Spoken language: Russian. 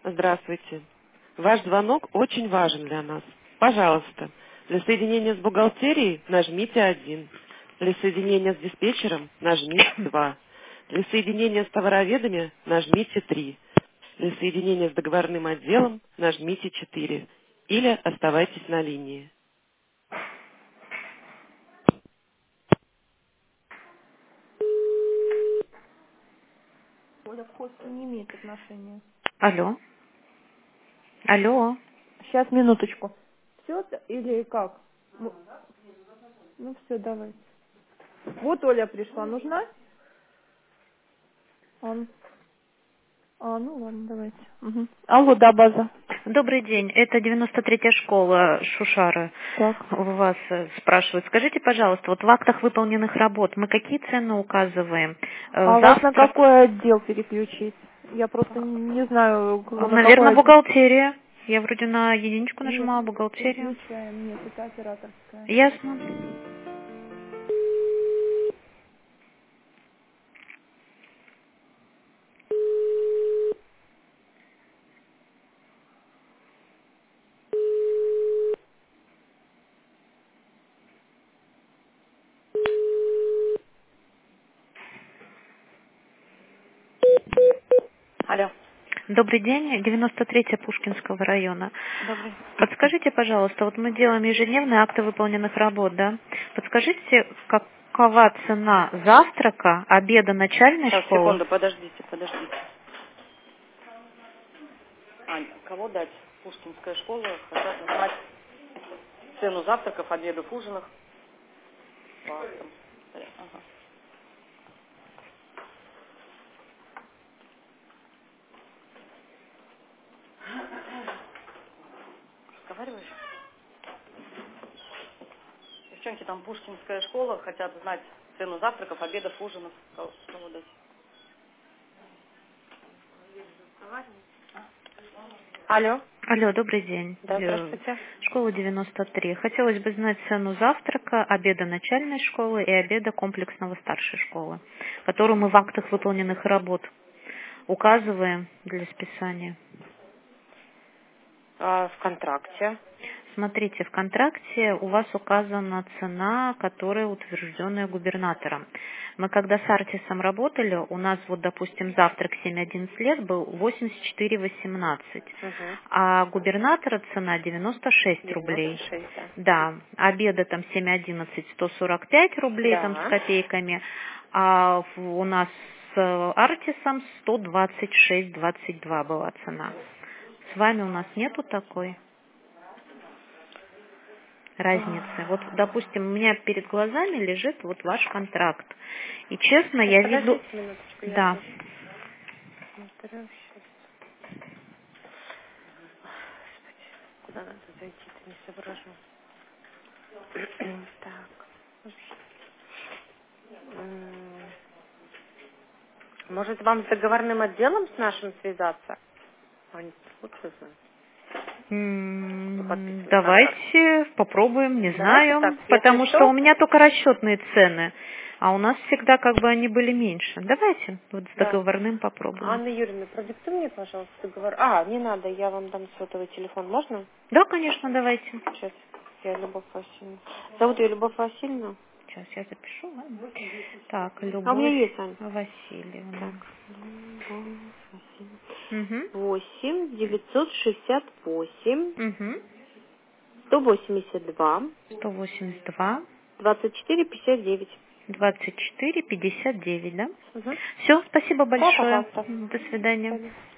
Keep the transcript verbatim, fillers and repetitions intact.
Здравствуйте. Ваш звонок очень важен для нас. Пожалуйста, для соединения с бухгалтерией нажмите один. Для соединения с диспетчером нажмите два. Для соединения с товароведами нажмите три. Для соединения с договорным отделом нажмите четыре. Или оставайтесь на линии. Оля к хосту не имеет отношения. Алло. Алло. Сейчас, минуточку. Все или как? Ну, ну все, давайте. Вот Оля пришла. Нужна? Он. А, ну ладно, давайте. Мгм. Алло, да, база. Добрый день. Это девяносто третья школа Шушары. Так. У вас э, спрашивают. Скажите, пожалуйста, вот в актах выполненных работ мы какие цены указываем? Э, А вас на Завтра, какой отдел переключить? Я просто не знаю, к- на наверное, какой отдел. бухгалтерия. Я вроде на единичку Нет, нажимала, бухгалтерия. переключаем. Нет, это операторская. Ясно. Алло. Добрый день. девяносто третья Пушкинского района. Добрый. Подскажите, пожалуйста, вот мы делаем ежедневные акты выполненных работ, да? Подскажите, какова цена завтрака, обеда начальной Сейчас, школы? секунду, подождите, подождите. Ань, кого дать? Пушкинская школа, хотят знать цену завтраков, обедов, ужинов. По актам. Ага. Разговариваешь? Девчонки, там Пушкинская школа, хотят знать цену завтраков, обедов, ужинов. Кого, кого дать? Алло. Алло, добрый день. Да, Э, здравствуйте. Школа девяносто три. Хотелось бы знать цену завтрака, обеда начальной школы и обеда комплексного старшей школы, которую мы в актах выполненных работ указываем для списания. А, в контракте. Смотрите, в контракте у вас указана цена, которая утвержденная губернатором. Мы когда с Артисом работали, у нас вот, допустим, завтрак семь-одиннадцать лет был восемьдесят четыре восемнадцать, Угу. а губернатора цена девяносто шесть девяносто рублей. шесть, да. Да, обеда там семь-одиннадцать сто сорок пять рублей там с Да. копейками, а в- у нас с Артисом сто двадцать шесть двадцать два была цена. С вами у нас нету такой разницы. Вот, допустим, у меня перед глазами лежит вот ваш контракт. И честно, Сейчас, я вижу... подождите минуточку, я Да. сейчас смотрю. Сейчас. Куда надо зайти-то, не соображу. Так. М, Может, вам с договорным отделом с нашим связаться? Они лучше знают, кто М, подписывает контракт. Давайте попробуем, не Давайте так, знаю, если потому что у что. меня только расчетные цены, а у нас всегда как бы они были меньше. Давайте вот с Да. договорным попробуем. Анна Юрьевна, продиктуй мне, пожалуйста, договор. А, не надо, я вам дам сотовый телефон. Можно? Да, конечно, давайте. Сейчас. Я Любовь Васильевна. Зовут ее Любовь Васильевна. Сейчас я запишу. Ладно? Так, А у меня Любовь есть, Ань. Васильевна. Так. Любовь Васильевна. Угу. восемь девятьсот шестьдесят восемь Угу. сто восемьдесят два сто восемьдесят два двадцать четыре пятьдесят девять. двадцать четыре пятьдесят девять, да? Угу. Все, спасибо Да, большое. пожалуйста. До Мгм. До свидания. свидания.